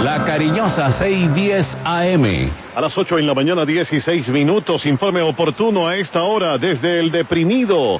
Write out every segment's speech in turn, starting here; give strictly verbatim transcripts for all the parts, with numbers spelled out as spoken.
La Cariñosa, seiscientos diez A M. A las ocho en la mañana, dieciséis minutos, informe oportuno a esta hora desde el deprimido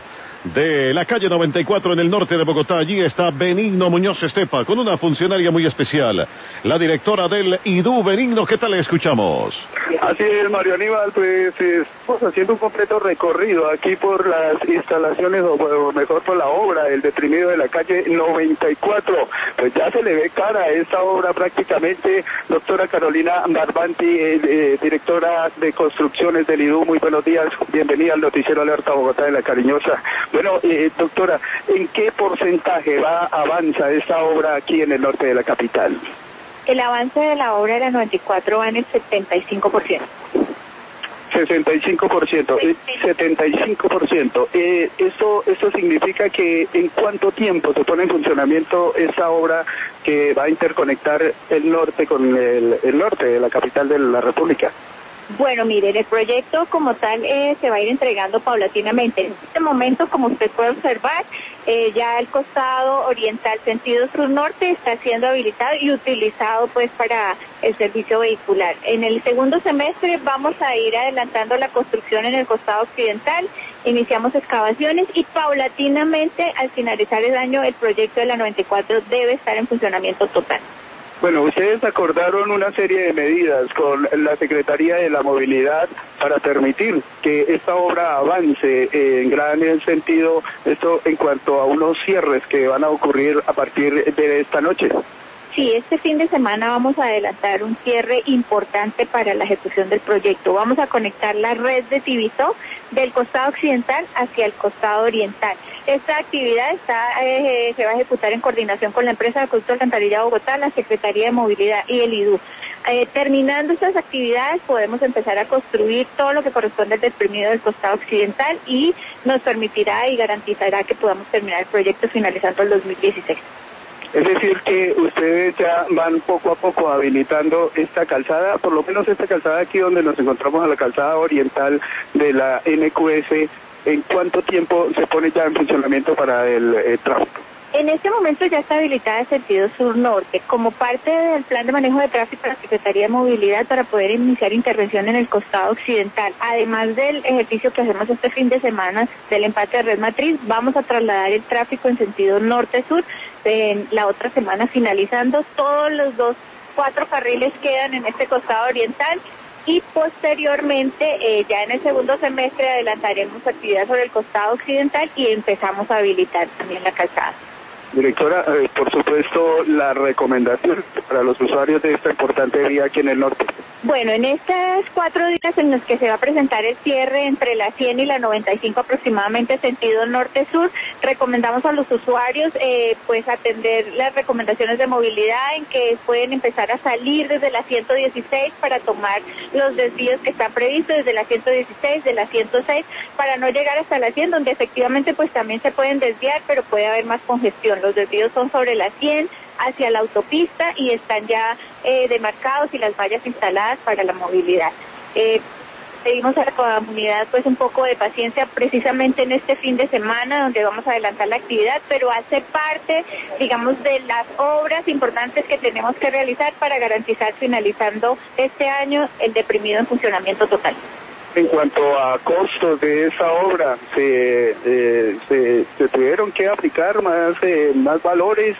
de la calle noventa y cuatro en el norte de Bogotá. Allí está Benigno Muñoz Estepa con una funcionaria muy especial, la directora del I D U. Benigno, ¿qué tal le escuchamos? Así es, Mario Aníbal, pues estamos haciendo un completo recorrido aquí por las instalaciones, o mejor por la obra, el deprimido de la calle noventa y cuatro. Pues ya se le ve cara a esta obra prácticamente. Doctora Carolina Barbanti, eh, eh, directora de construcciones del I D U, muy buenos días, bienvenida al noticiero Alerta Bogotá de la Cariñosa. Bueno, eh, doctora, ¿en qué porcentaje va avanza esta obra aquí en el norte de la capital? El avance de la obra de la noventa y cuatro va en el setenta y cinco por ciento. sesenta y cinco por ciento, eh, setenta y cinco por ciento. Eh, esto, esto significa que ¿en cuánto tiempo se pone en funcionamiento esta obra que va a interconectar el norte con el, el norte de la capital de la República? Bueno, miren, el proyecto como tal eh, se va a ir entregando paulatinamente. En este momento, como usted puede observar, eh, ya el costado oriental sentido sur-norte está siendo habilitado y utilizado pues para el servicio vehicular. En el segundo semestre vamos a ir adelantando la construcción en el costado occidental, iniciamos excavaciones y paulatinamente al finalizar el año el proyecto de la noventa y cuatro debe estar en funcionamiento total. Bueno, ustedes acordaron una serie de medidas con la Secretaría de la Movilidad para permitir que esta obra avance en gran sentido, esto en cuanto a unos cierres que van a ocurrir a partir de esta noche. Sí, este fin de semana vamos a adelantar un cierre importante para la ejecución del proyecto. Vamos a conectar la red de Tibito del costado occidental hacia el costado oriental. Esta actividad está, eh, se va a ejecutar en coordinación con la empresa de Acueducto Alcantarilla Bogotá, la Secretaría de Movilidad y el I D U. Eh, terminando estas actividades podemos empezar a construir todo lo que corresponde al deprimido del costado occidental y nos permitirá y garantizará que podamos terminar el proyecto finalizando el dos mil dieciséis. Es decir, que ustedes ya van poco a poco habilitando esta calzada, por lo menos esta calzada aquí donde nos encontramos a la calzada oriental de la N Q S, ¿en cuánto tiempo se pone ya en funcionamiento para el eh, tráfico? En este momento ya está habilitada el sentido sur-norte como parte del plan de manejo de tráfico de la Secretaría de Movilidad para poder iniciar intervención en el costado occidental. Además del ejercicio que hacemos este fin de semana del empate de red matriz, vamos a trasladar el tráfico en sentido norte-sur en la otra semana, finalizando todos los dos, cuatro carriles quedan en este costado oriental. Y posteriormente, eh, ya en el segundo semestre, adelantaremos actividad sobre el costado occidental y empezamos a habilitar también la calzada. Directora, eh, por supuesto, la recomendación para los usuarios de esta importante vía aquí en el norte. Bueno, en estos cuatro días en los que se va a presentar el cierre entre la cien y la noventa y cinco aproximadamente sentido norte-sur, recomendamos a los usuarios eh, pues atender las recomendaciones de movilidad en que pueden empezar a salir desde la ciento dieciséis para tomar los desvíos que están previstos desde la ciento dieciséis, de la ciento seis, para no llegar hasta la cien, donde efectivamente pues también se pueden desviar, pero puede haber más congestión. Los desvíos son sobre la cien, hacia la autopista y están ya eh, demarcados y las vallas instaladas para la movilidad. Eh, pedimos a la comunidad pues un poco de paciencia precisamente en este fin de semana donde vamos a adelantar la actividad, pero hace parte, digamos, de las obras importantes que tenemos que realizar para garantizar finalizando este año el deprimido en funcionamiento total. En cuanto a costos de esa obra, ¿se, eh, se, se tuvieron que aplicar más, eh, más valores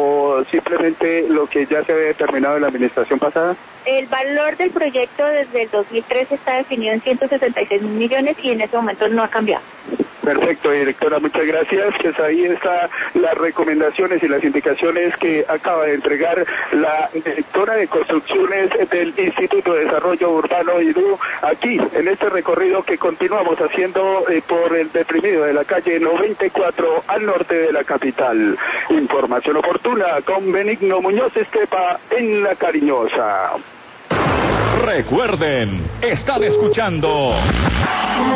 o simplemente lo que ya se había determinado en la administración pasada? El valor del proyecto desde el dos mil trece está definido en ciento sesenta y seis mil millones y en ese momento no ha cambiado. Perfecto, directora, muchas gracias. Pues ahí están las recomendaciones y las indicaciones que acaba de entregar la directora de construcciones del Instituto de Desarrollo Urbano I D U, aquí en este recorrido que continuamos haciendo eh, por el deprimido de la calle noventa y cuatro al norte de la capital. Información oportuna con Benigno Muñoz Estepa en La Cariñosa. Recuerden, están escuchando